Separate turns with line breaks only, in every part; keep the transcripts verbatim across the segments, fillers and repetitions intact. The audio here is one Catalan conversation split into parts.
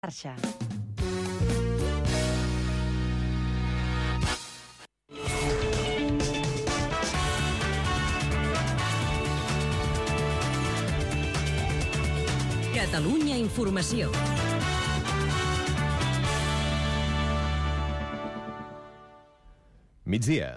Xarxa. Catalunya Informació.
Migdia.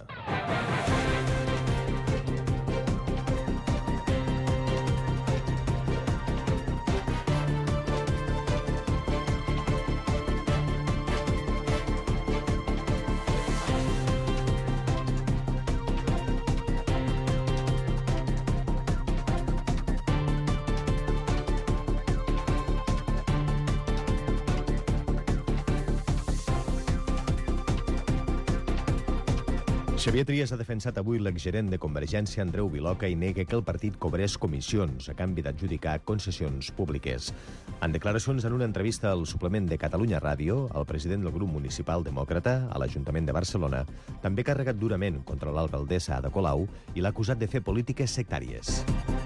Xavier Trias ha defensat avui l'exgerent de Convergència, Andreu Viloca, i nega que el partit cobrés comissions a canvi d'adjudicar concessions públiques. En declaracions en una entrevista al suplement de Catalunya Ràdio, el president del grup municipal demòcrata a l'Ajuntament de Barcelona també ha carregat durament contra l'alcaldessa Ada Colau i l'ha acusat de fer polítiques sectàries.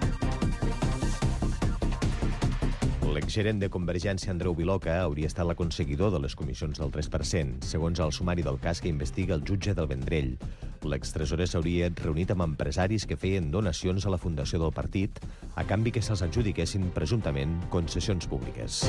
L'exgerent de Convergència, Andreu Viloca, hauria estat l'aconseguidor de les comissions del tres per cent, segons el sumari del cas que investiga el jutge del Vendrell. L'extresorer s'hauria reunit amb empresaris que feien donacions a la fundació del partit a canvi que se'ls adjudiquessin presumptament concessions públiques.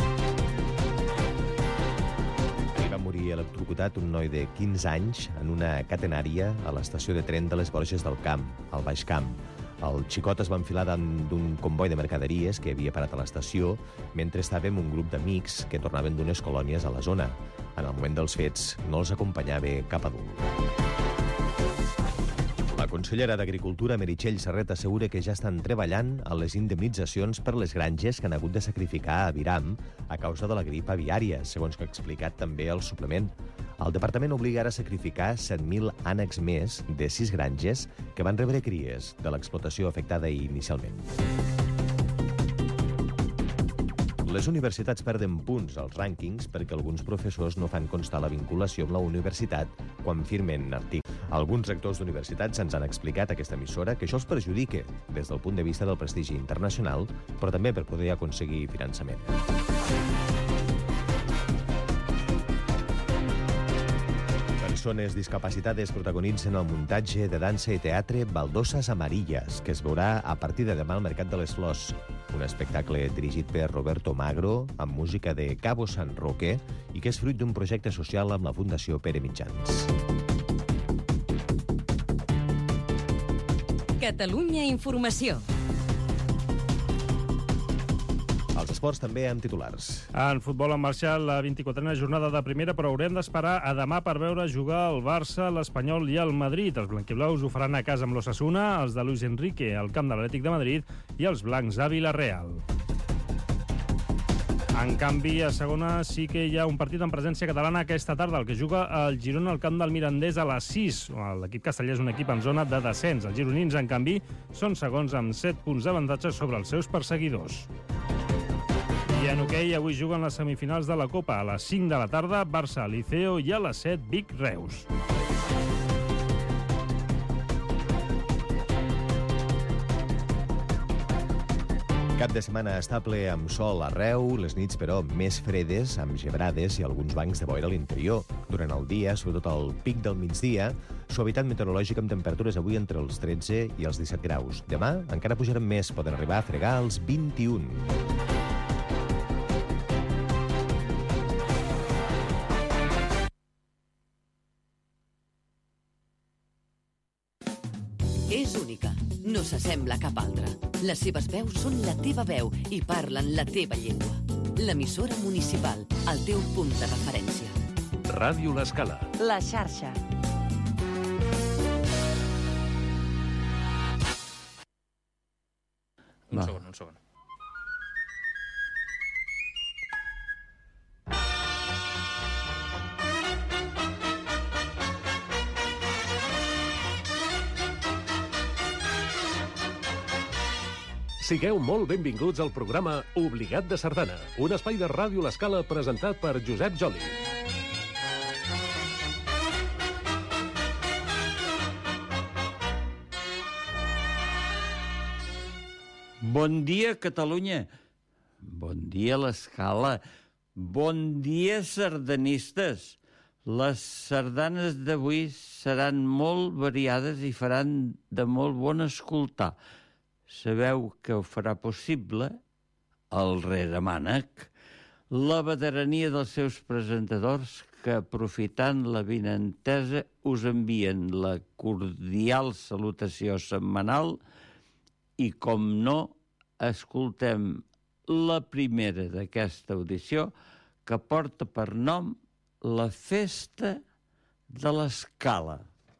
Ahir va morir electrocutat un noi de quinze anys en una catenària a l'estació de tren de les Borges del Camp, al Baix Camp. El xicot es va enfilar d'un comboi de mercaderies que havia parat a l'estació mentre estàvem un grup d'amics que tornaven d'unes colònies a la zona. En el moment dels fets no els acompanyava cap adult. La consellera d'Agricultura, Meritxell Serret, assegura que ja estan treballant a les indemnitzacions per les granges que han hagut de sacrificar a Aviram a causa de la grip aviària, segons que ha explicat també el suplement. El departament obliga ara a sacrificar set mil ànecs més de sis granges que van rebre cries de l'explotació afectada inicialment. Les universitats perden punts als rànquings perquè alguns professors no fan constar la vinculació amb la universitat quan firmen articles. Alguns rectors d'universitats ens han explicat a aquesta emissora que això els perjudica des del punt de vista del prestigi internacional, però també per poder aconseguir finançament. Persones discapacitades protagonitzen el muntatge de dansa i teatre Baldosas Amarillas, que es veurà a partir de demà al Mercat de les Flors. Un espectacle dirigit per Roberto Magro, amb música de Cabo San Roque, i que és fruit d'un projecte social amb la Fundació Pere Mitjans.
Catalunya Informació.
Els esports també amb titulars.
En futbol han marxat la vint-i-quatrena jornada de primera, però haurem d'esperar a demà per veure jugar el Barça, l'Espanyol i el Madrid. Els blanquiblaus ho faran a casa amb l'Osasuna, els de Luis Enrique al camp de l'Atlètic de Madrid i els blancs a Vila-real. En canvi, a segona sí que hi ha un partit en presència catalana aquesta tarda, el que juga el Girona al camp del Mirandés a les sis. L'equip castellà és un equip en zona de descens. Els gironins, en canvi, són segons amb set punts d'avantatge sobre els seus perseguidors. I en hoquei, avui juguen les semifinals de la Copa. A les cinc de la tarda, Barça, Liceo, i a les set, Vic, Reus.
Cap de setmana estable amb sol arreu, les nits, però, més fredes, amb gebrades i alguns bancs de boira a l'interior. Durant el dia, sobretot al pic del migdia, suavitat meteorològica amb temperatures avui entre els tretze i els disset graus. Demà encara pujaran més, poden arribar a fregar els vint-i-un.
És única, no s'assembla a cap altra. Les seves veus són la teva veu i parlen la teva llengua. L'emissora municipal, el teu punt de referència.
Ràdio L'Escala.
La Xarxa.
Un Va. segon, un segon.
Sigueu molt benvinguts al programa Obligat de Sardana, un espai de Ràdio L'Escala presentat per Josep Joli.
Bon dia, Catalunya. Bon dia, l'Escala.
Bon dia, sardanistes. Les sardanes d'avui seran molt variades i faran de molt bon escoltar. Sabeu que ho farà possible el Reremànec, la veterania dels seus presentadors que, aprofitant la vinentesa, us envien la cordial salutació setmanal i, com no, escoltem la primera d'aquesta audició que porta per nom La Festa de l'Escala.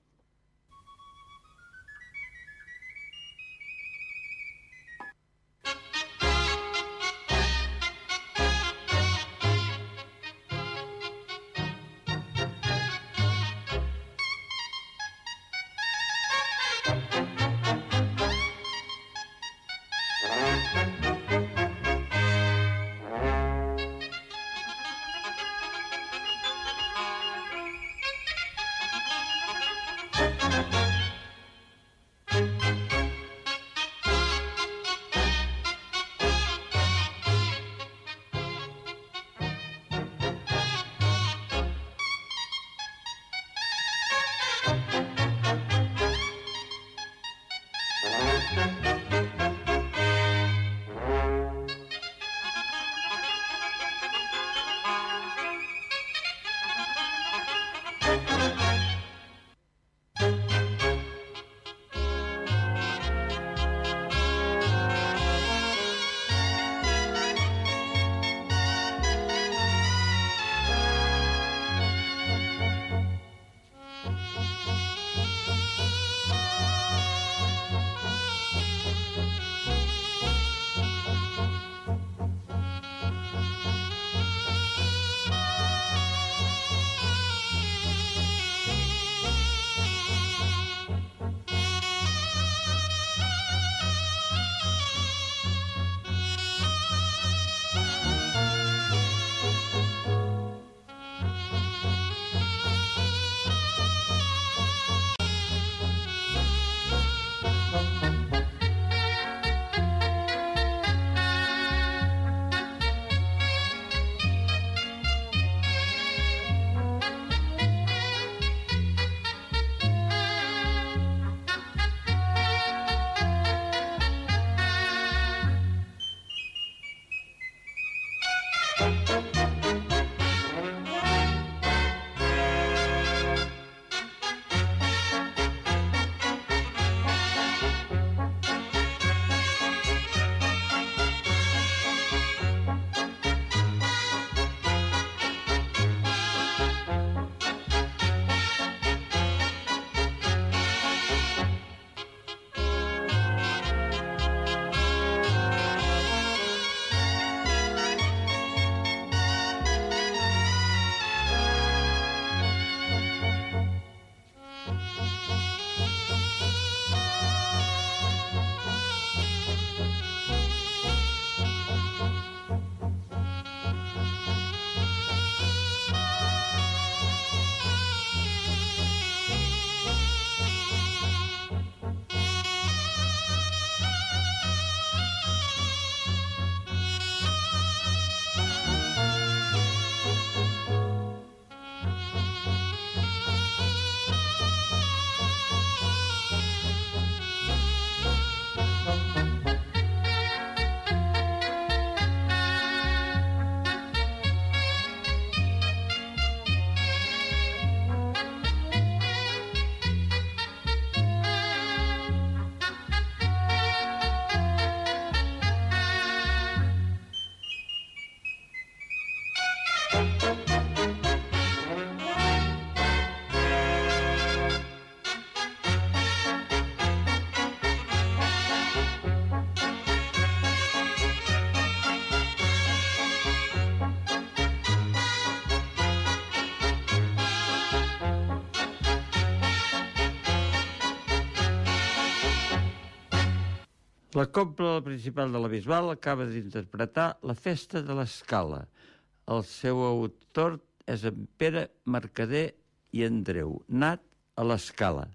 La Cobla Principal de la Bisbal acaba d'interpretar La Festa de l'Escala. El seu autor és en Pere Mercader i Andreu, nat a l'Escala.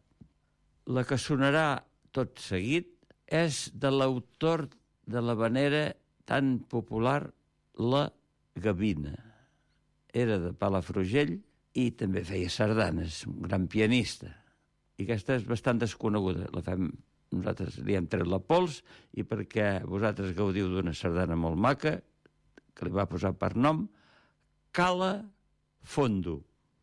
La que sonarà tot seguit és de l'autor de l'havanera tan popular La Gavina. era de Palafrugell i també feia sardanes, un gran pianista. I aquesta és bastant desconeguda. La fem, nosaltres li hem tret la pols i perquè vosaltres gaudiu d'una sardana molt maca, que li va posar per nom Cala Fondo.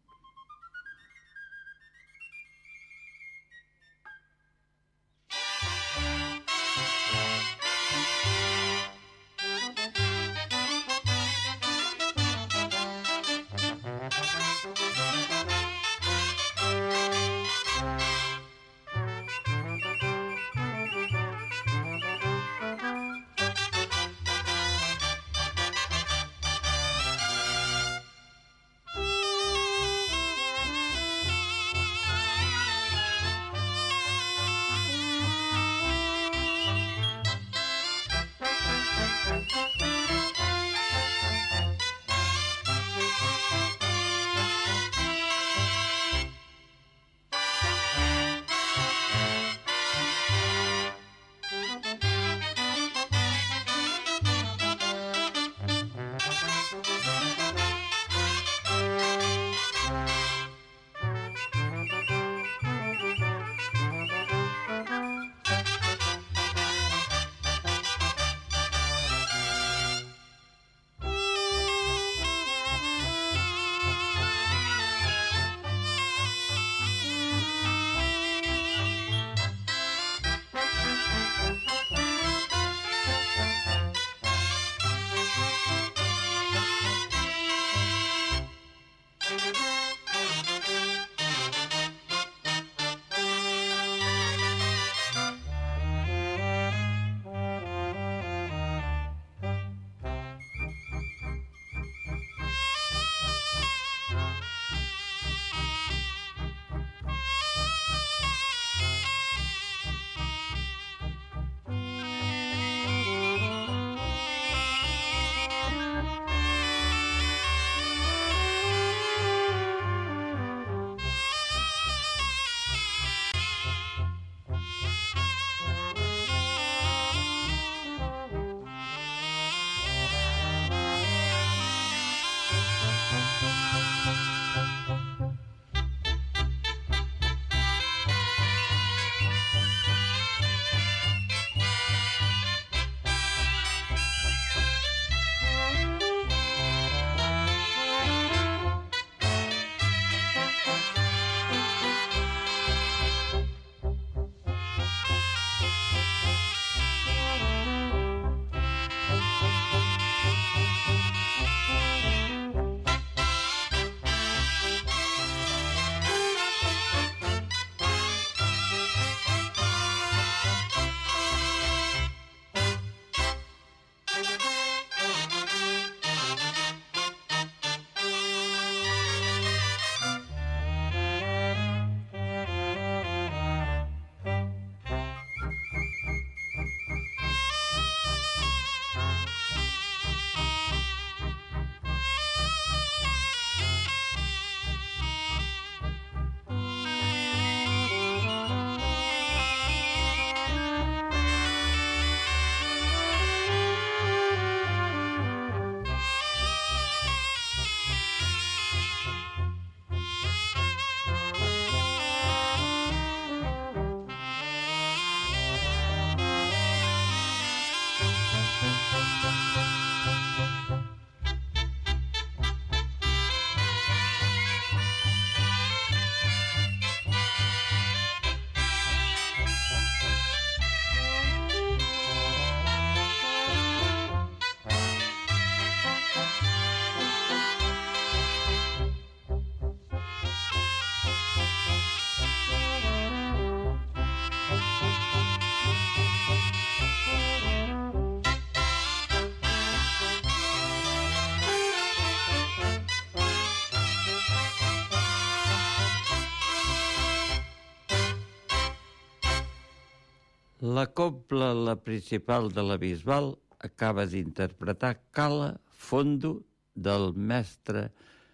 La cobla, la principal de la Bisbal, acaba d'interpretar Cala Fondo del mestre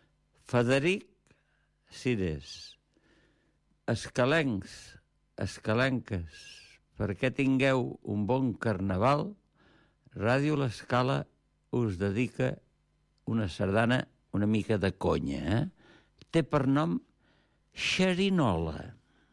Frederic Cirés. Escalencs, escalenques, perquè tingueu un bon carnaval, Ràdio L'Escala us dedica una sardana una mica de conya, eh? Té per nom xerinola.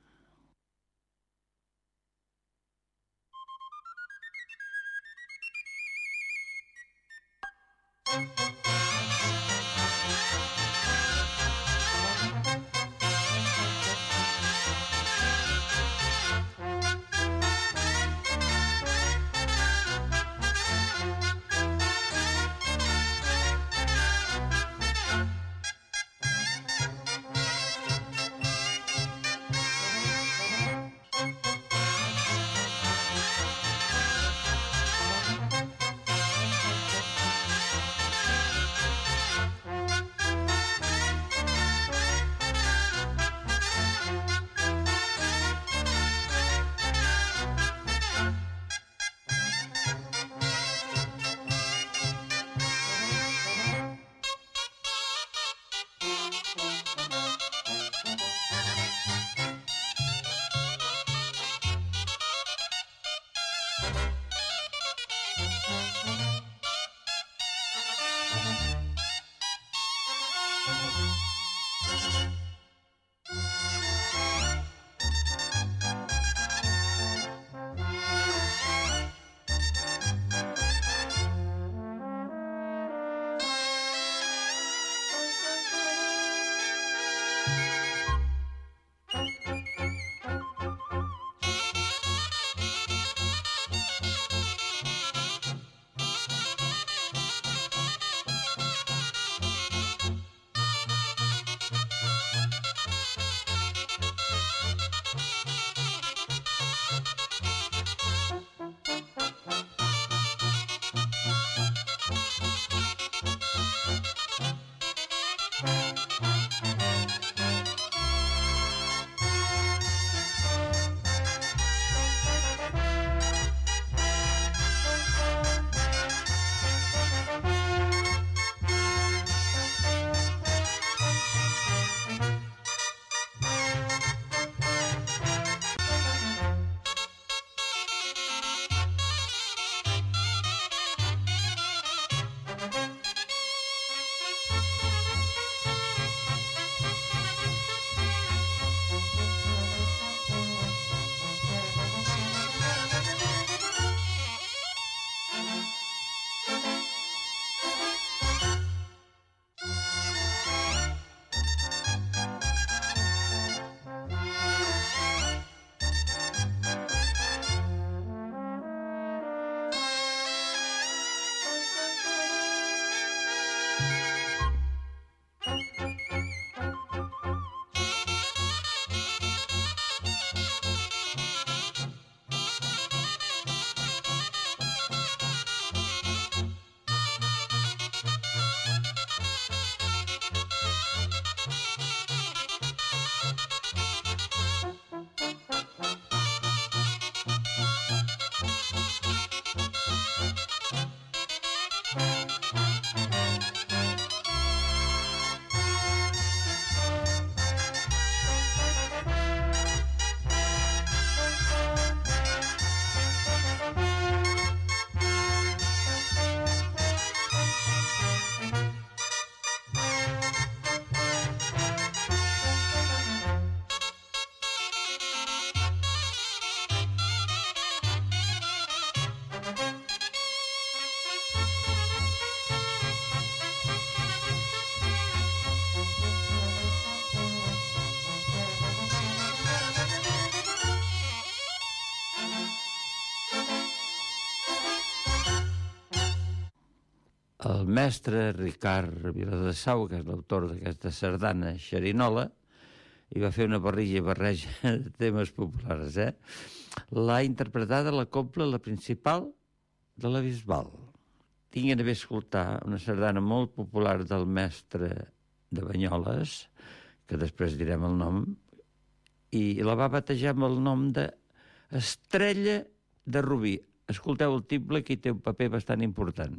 El mestre Ricard Viladesau, que és l'autor d'aquesta sardana xerinola, i va fer una barrilla i barreja de temes populars, eh? L'ha interpretada la cobla, la principal, de la Bisbal. Tinguin a bé escoltar una sardana molt popular del mestre de Banyoles, que després direm el nom, i la va batejar amb el nom de Estrella de Rubí. Escolteu el tible, que hi té un paper bastant important.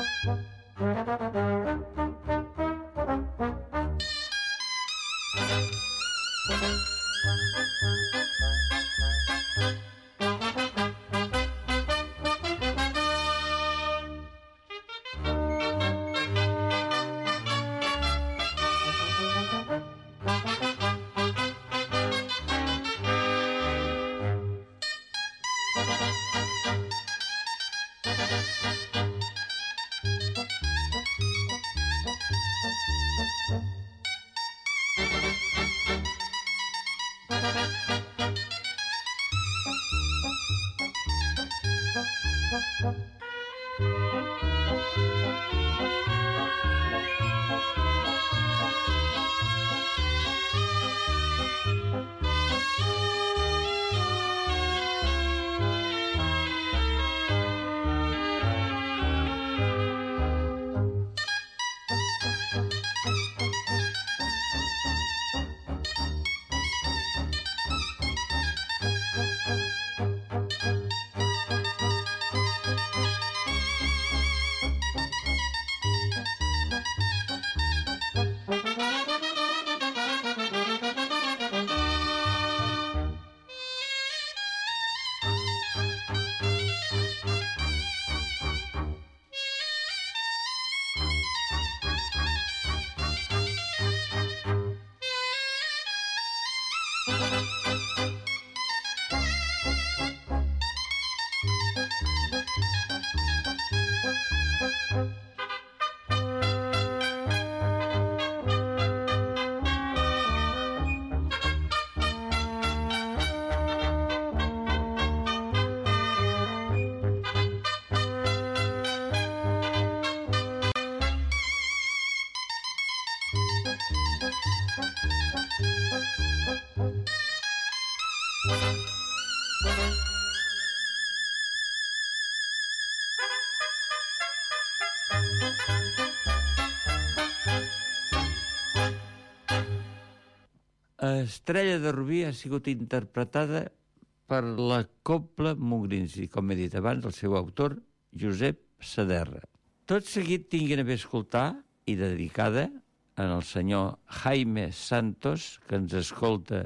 Estrella de Rubí ha sigut interpretada per la Cobla Mogrins i, com he dit abans, el seu autor, Josep Saderra. Tot seguit tinguin a bé escoltar i dedicada en el senyor Jaime Santos, que ens escolta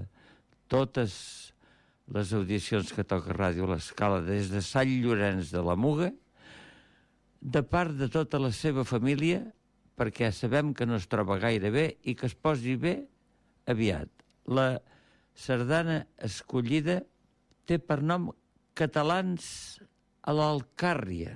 totes les audicions que toca Ràdio L'Escala des de Sant Llorenç de la Muga, de part de tota la seva família, perquè sabem que no es troba gaire bé i que es posi bé aviat. La sardana escollida té per nom Catalans a l'Alcàrria.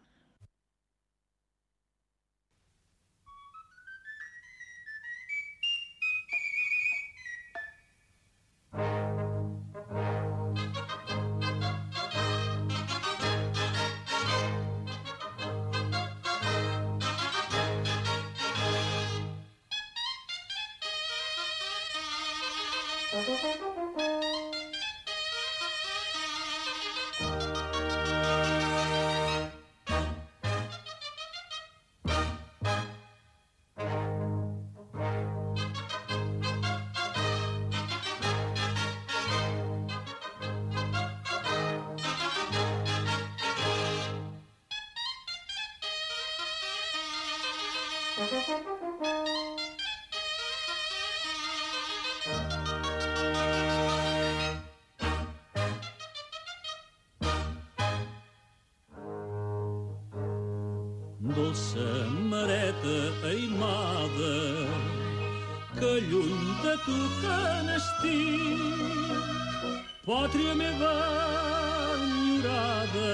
Dolça mareta aimada, que lluny de tu que n'estic, pàtria meva enyorada,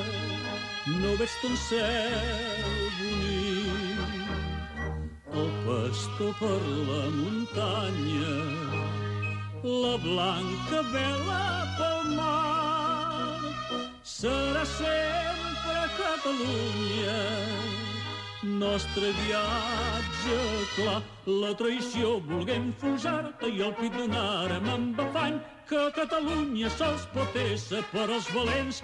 no veig ton cel bonic. El pastor per la muntanya, la blanca vela pel mar, serà sempre Catalunya, nostre viatge clar. La traïció volguem enfonsar-te i el pit donarem amb afany, que Catalunya sols pot ésser per als valents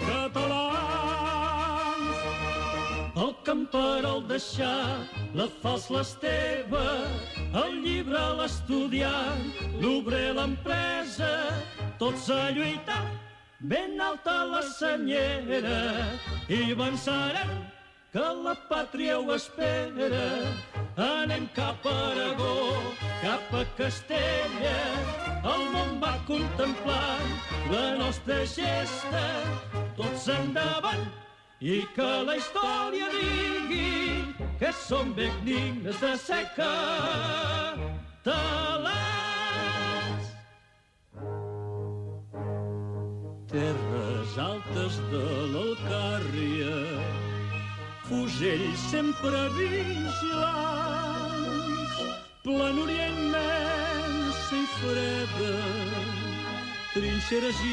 catalans. El camperol deixar, la falç l'esteve, el llibre l'estudiant, l'obrer l'empresa, tots a lluitar, ben alta la senyera, i vencerem que la pàtria ho espera. Anem cap a Aragó, cap a Castella, el món va contemplant la nostra gesta. Tots endavant i que la història digui que som benignes de seca talents. Terres altes de l'Alcàrria, fusells sempre vigilants, planúria immensa i freda, trinxeres i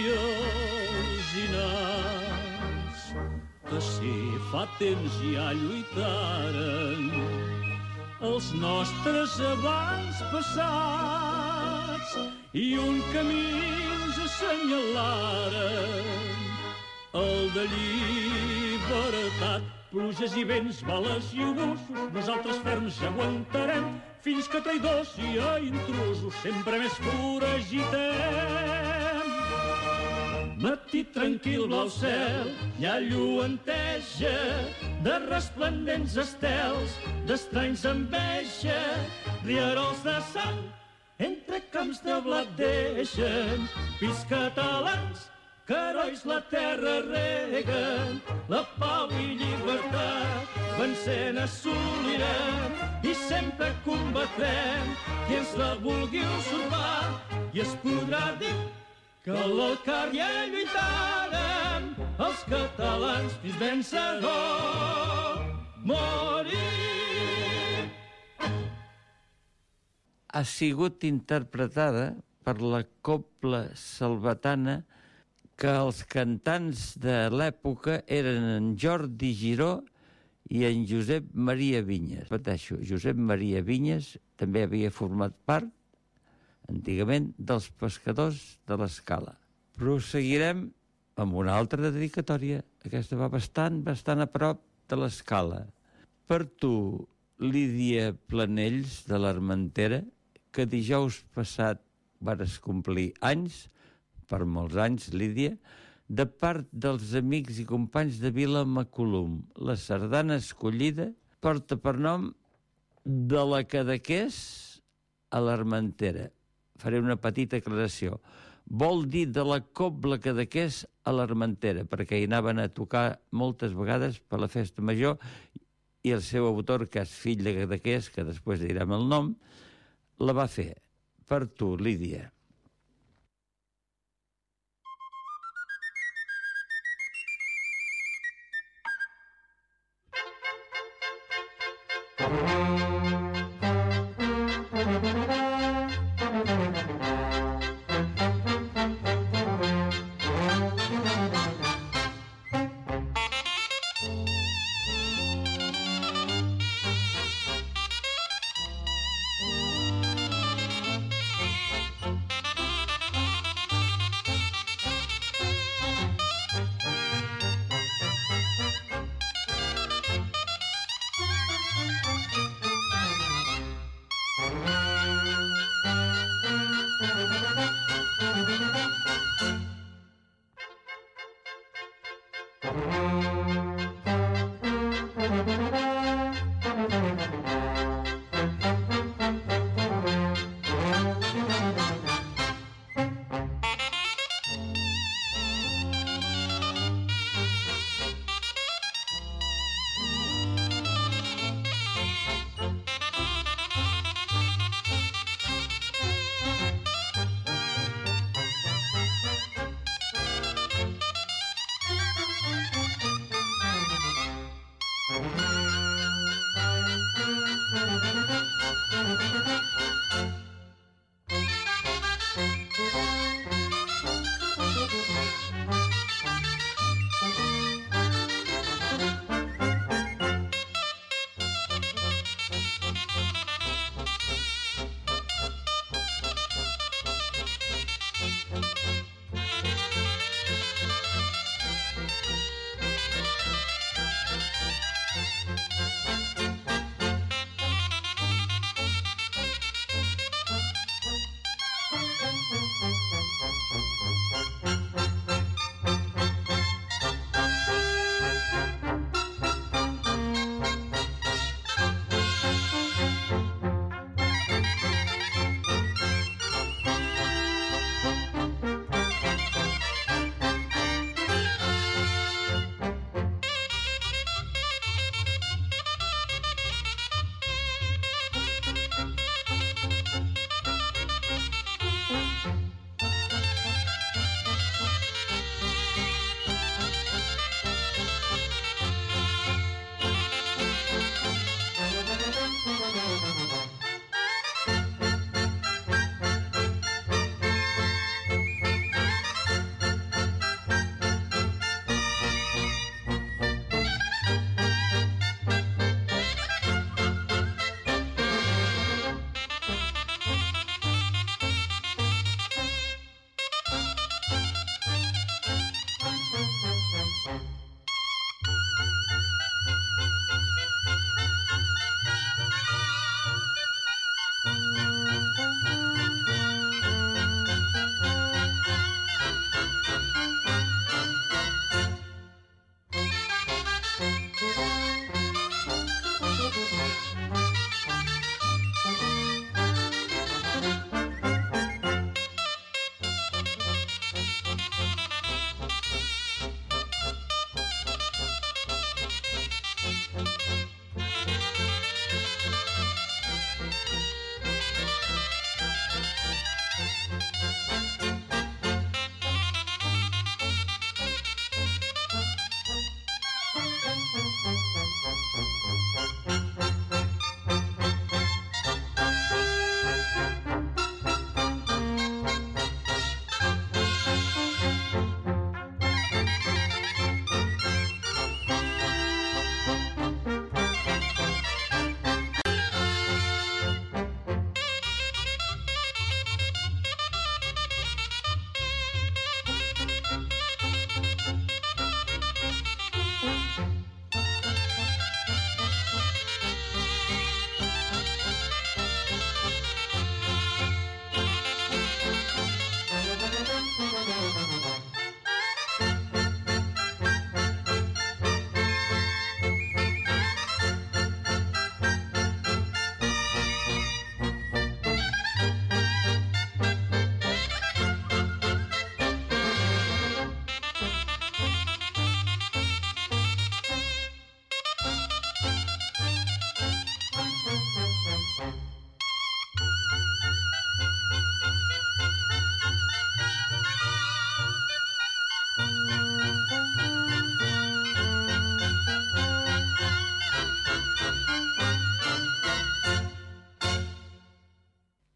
alzinars, que si fa temps ja lluitaren els nostres abans passats i un camí ens assenyalaren, el de llibertat. Pluges i vents, bales i obusos, nosaltres ferms aguantarem fins que traïdors i a intrusos sempre més foragitem. Matí tranquil, blau cel, ja lluenteja de resplendents estels, d'estranys enveja, rierols de sang entre camps de blat deixen. Visca catalans, que herois la terra reguen, la pau i llibertat vencent assolirem i sempre combatrem qui ens la vulgui usurpar i es podrà dir que a l'Alcàrria lluitaren els catalans fins vencedor morir.
Ha sigut interpretada per la Cobla Salvatana, que els cantants de l'època eren en Jordi Giró i en Josep Maria Vinyes. Repeteixo, Josep Maria Vinyes també havia format part, antigament, dels pescadors de l'Escala. Proseguirem amb una altra dedicatòria. Aquesta va bastant, bastant a prop de l'Escala. Per tu, Lídia Planells, de l'Armentera, que dijous passat vares complir anys, per molts anys, Lídia, de part dels amics i companys de Vila Macolum. La sardana escollida porta per nom de la Cadaqués a l'Armentera. Faré una petita aclaració. Vol dir de la Cobla Cadaqués a l'Armentera, perquè hi anaven a tocar moltes vegades per la festa major i el seu autor, que és fill de Cadaqués, que després direm el nom, la va fer. Per tu, Lídia.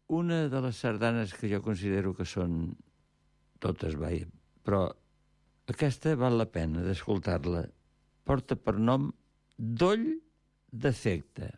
una de les sardanes que jo considero que són totes, vaja, però aquesta val la pena d'escoltar-la. Porta per nom Doll d'efecte.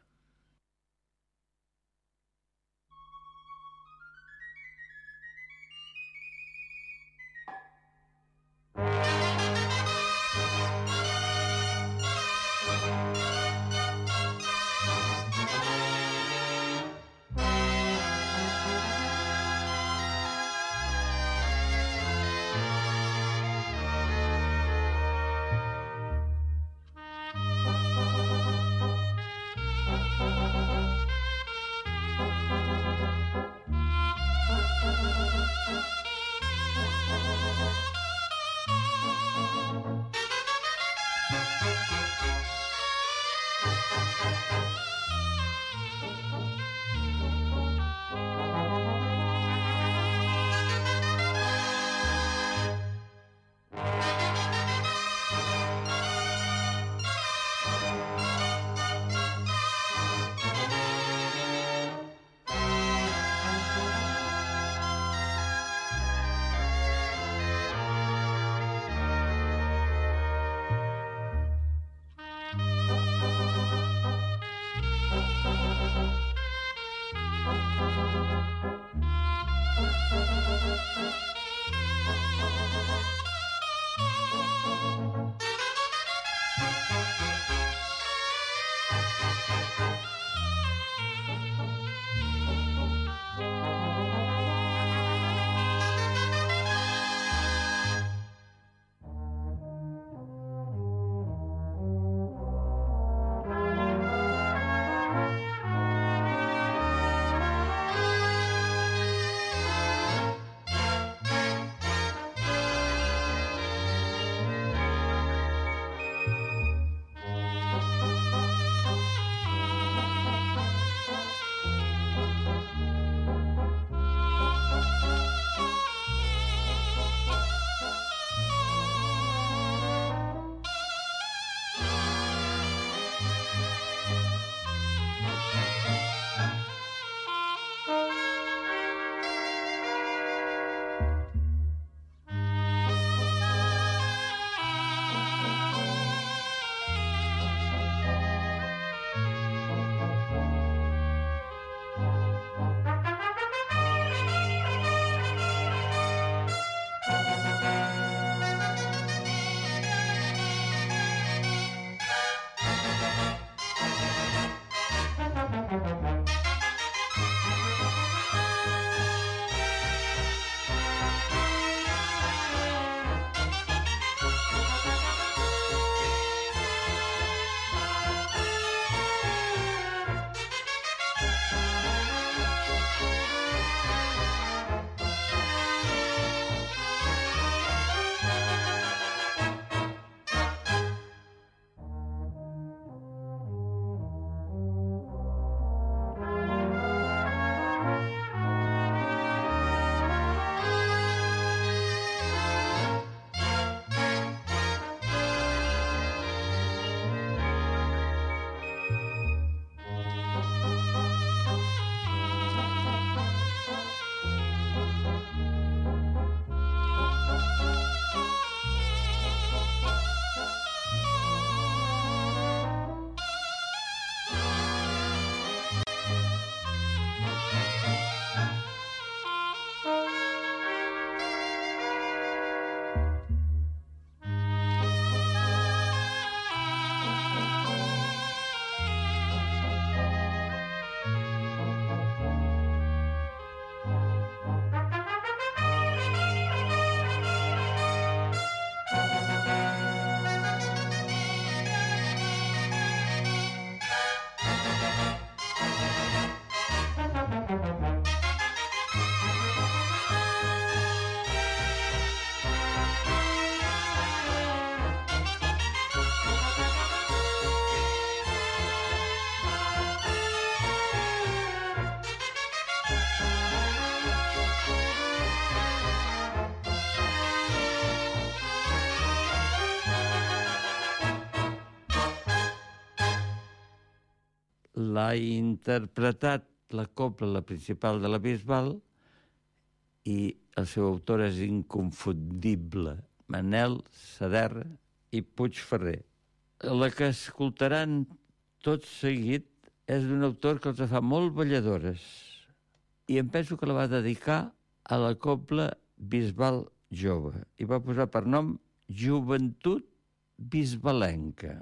l'ha interpretat la cobla, la principal de la Bisbal, i el seu autor és inconfundible, Manel Saderra i Puigferrer. La que escoltaran tot seguit és d'un autor que els fa molt balladores i em penso que la va dedicar a la cobla Bisbal jove i va posar per nom Joventut Bisbalenca.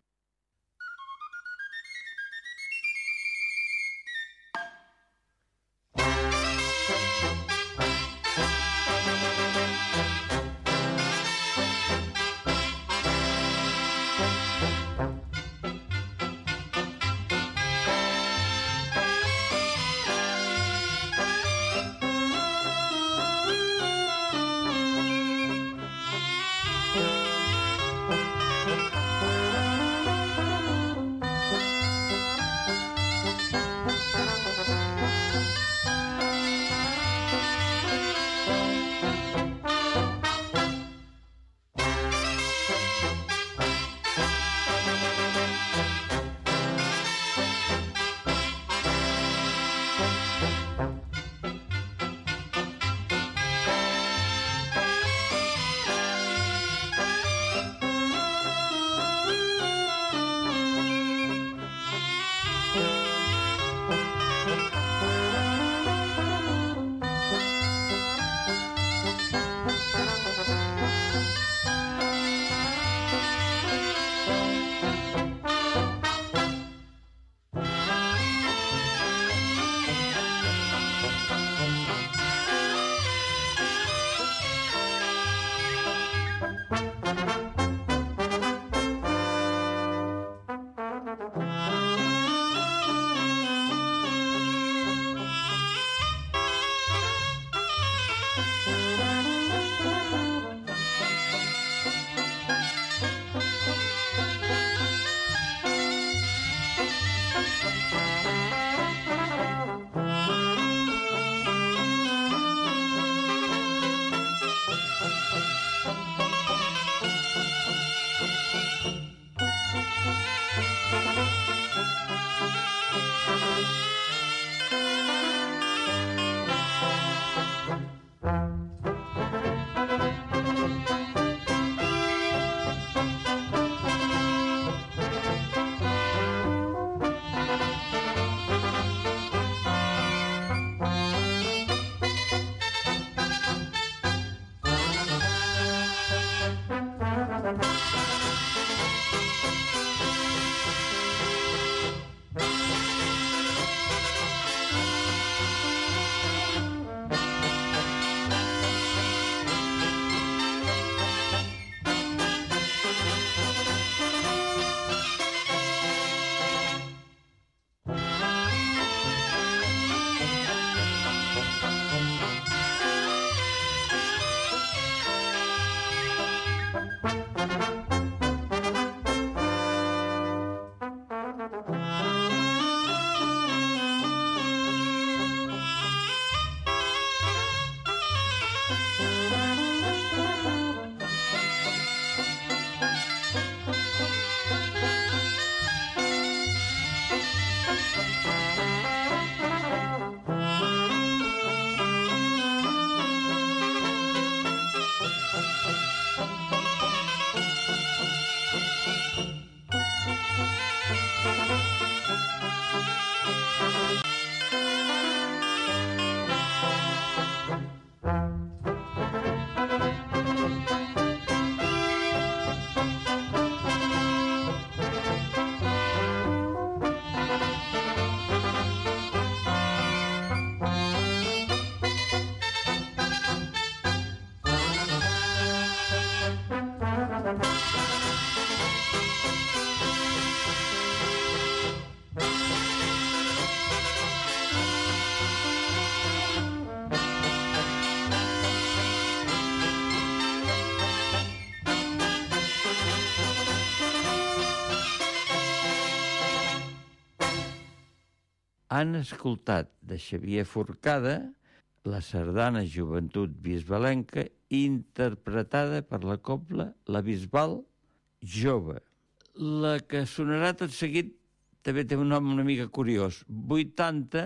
Han escoltat de Xavier Forcada la sardana Joventut Bisbalenca interpretada per la cobla La Bisbal Jove. La que sonarà tot seguit també té un nom una mica curiós. vuitanta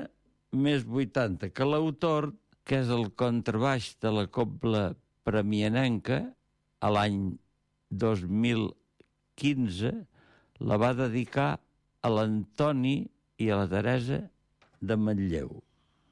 més vuitanta, que l'autor, que és el contrabaix de la cobla premianenca, a l'any dos mil quinze, la va dedicar a l'Antoni i a la Teresa de Manlleu.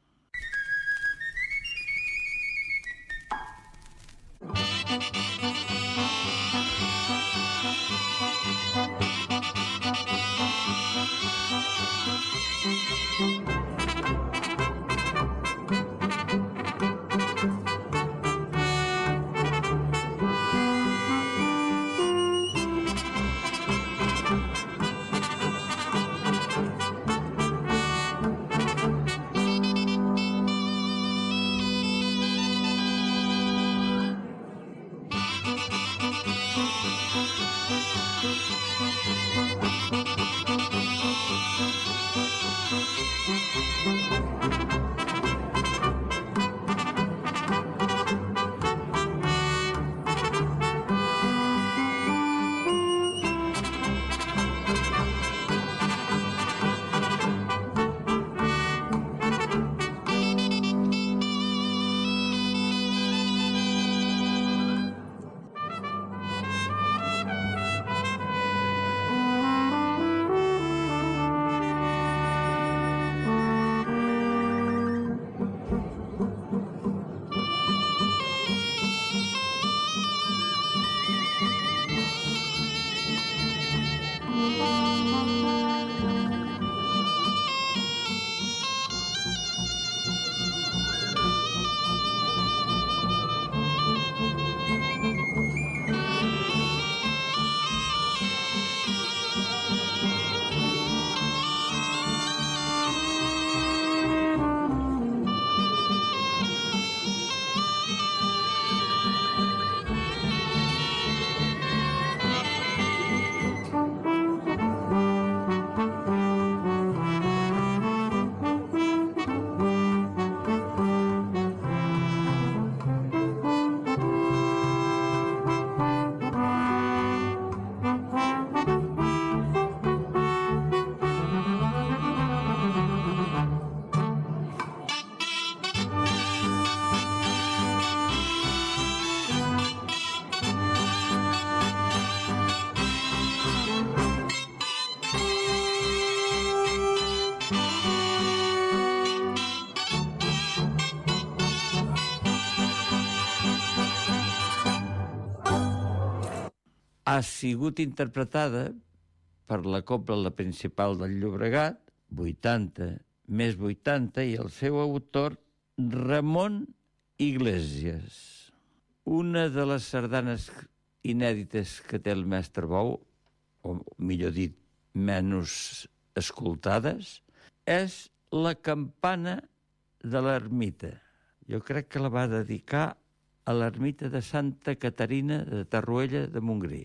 Ha sigut interpretada per la Cobla La Principal del Llobregat, vuitanta més vuitanta, i el seu autor, Ramon Iglesias. Una de les sardanes inèdites que té el mestre Bou, o millor dit, menys escoltades, és la campana de l'ermita. Jo crec que la va dedicar a l'ermita de Santa Caterina de Tarruella de Montgrí.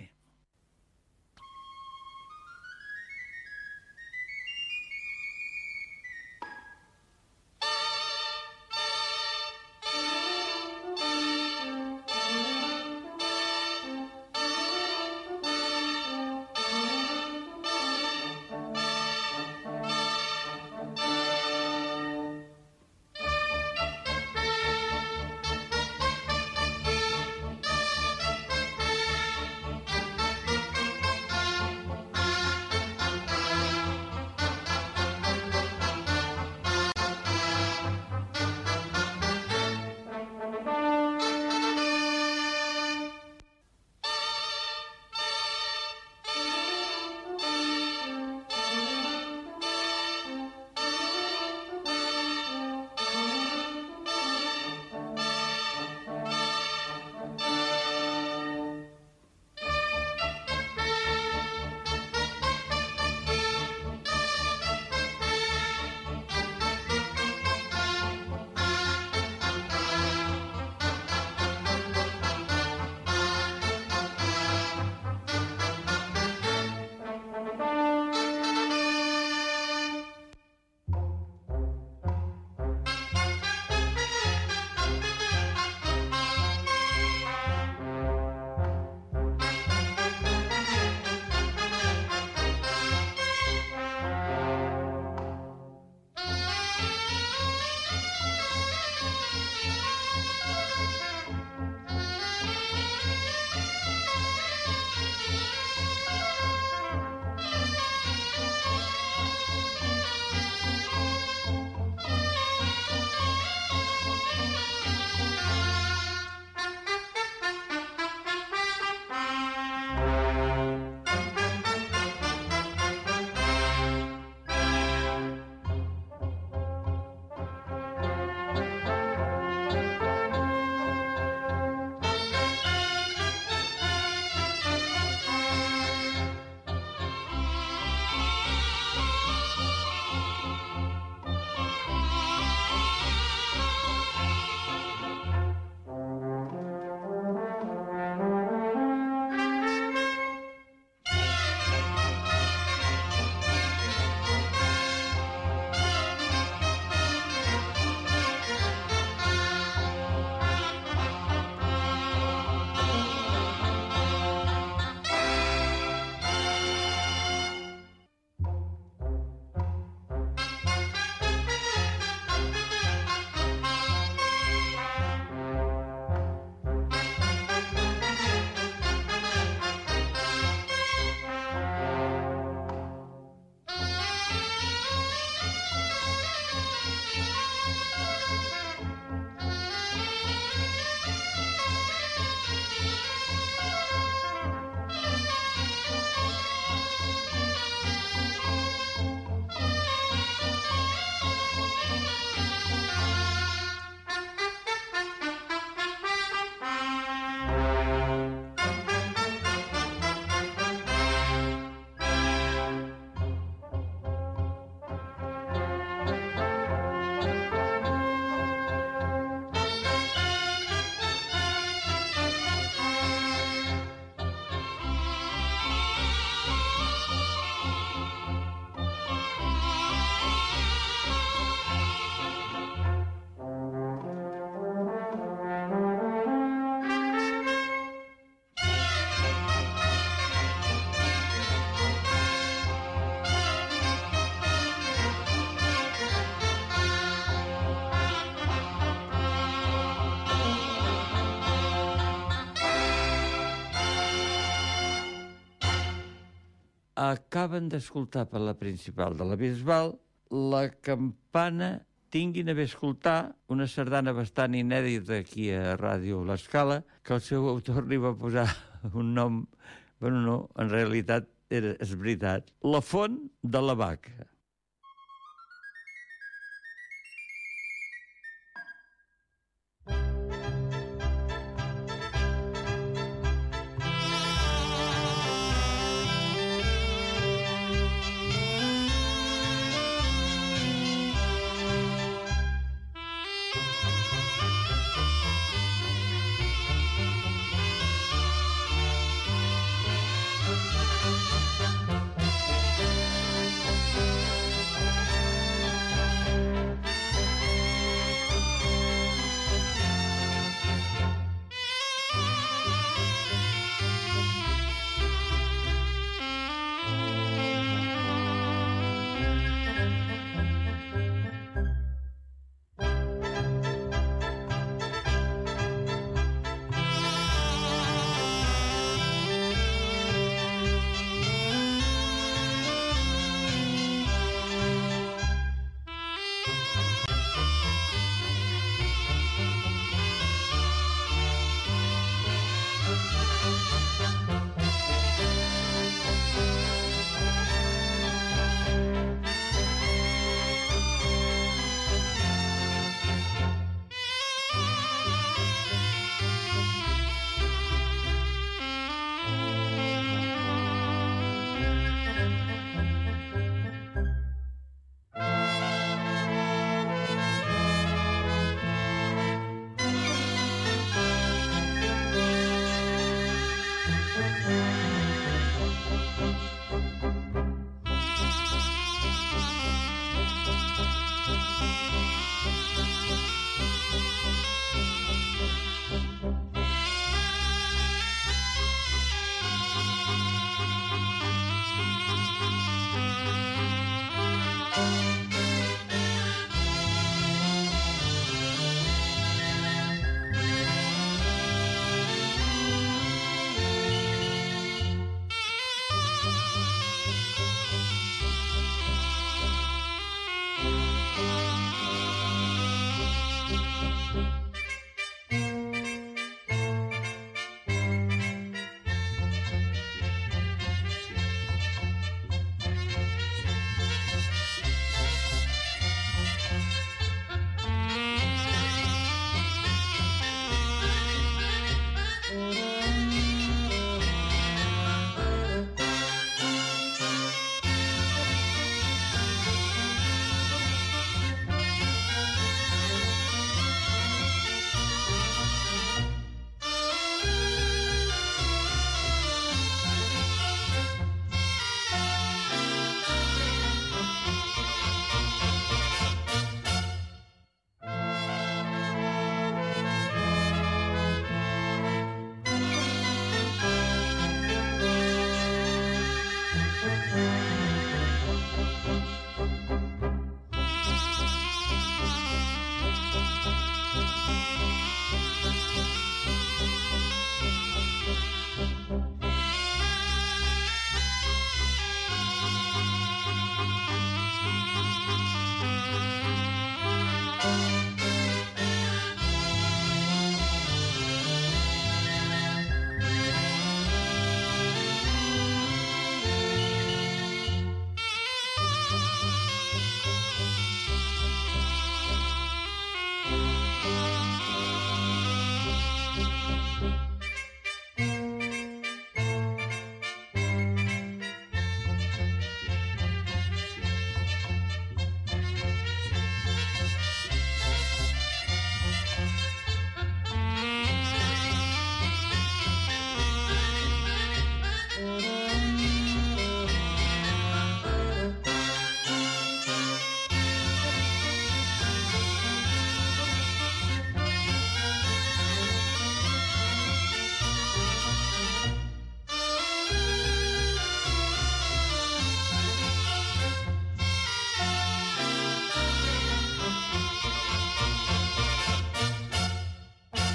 acaben d'escoltar per la principal de la Bisbal la campana tinguin a bé escoltar una sardana bastant inèdita aquí a Ràdio L'Escala, que el seu autor li va posar un nom... Bueno, no, en realitat era, és veritat. La font de la vaca.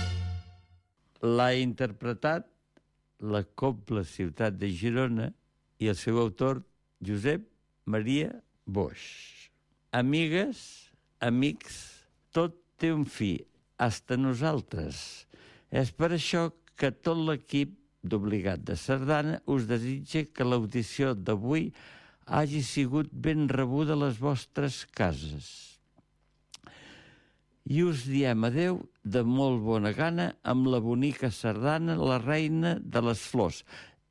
l'ha interpretat la Cobla Ciutat de Girona i el seu autor, Josep Maria Boix. Amigues, amics, tot té un fi, hasta nosaltres. És per això que tot l'equip d'Obligat de Sardana us desitja que l'audició d'avui hagi sigut ben rebuda a les vostres cases. I us diem adeu de molt bona gana amb la bonica sardana La reina de les flors,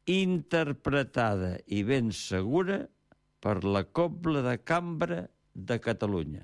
interpretada i ben segura per la Cobla de Cambra de Catalunya.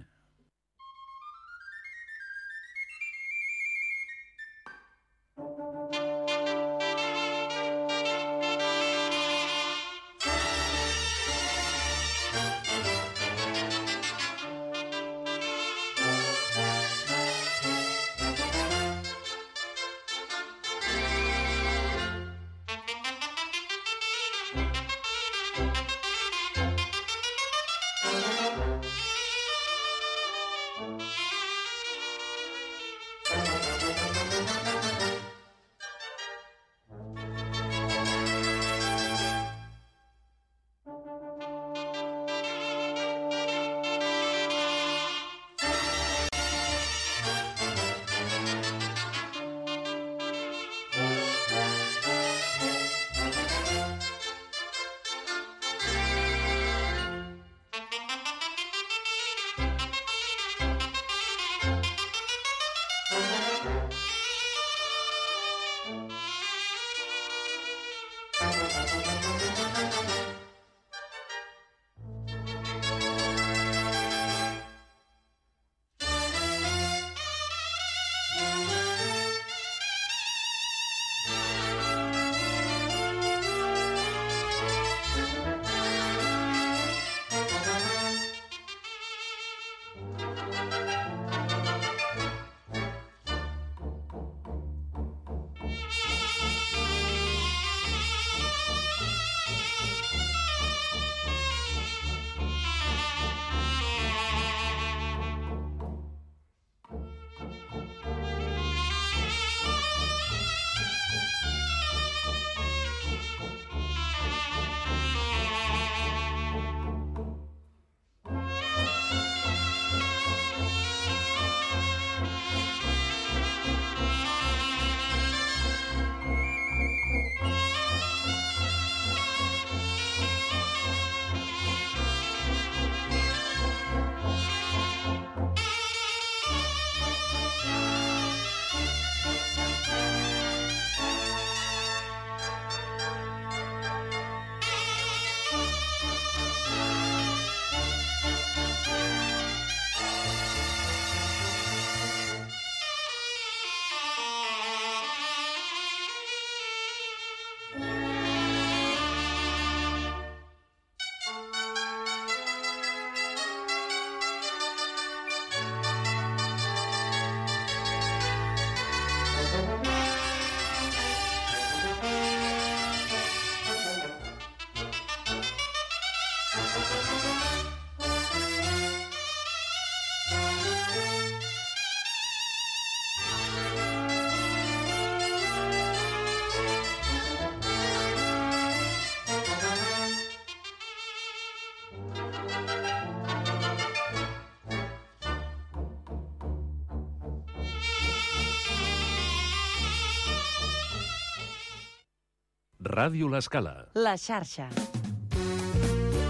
Ràdio L'Escala.
La xarxa.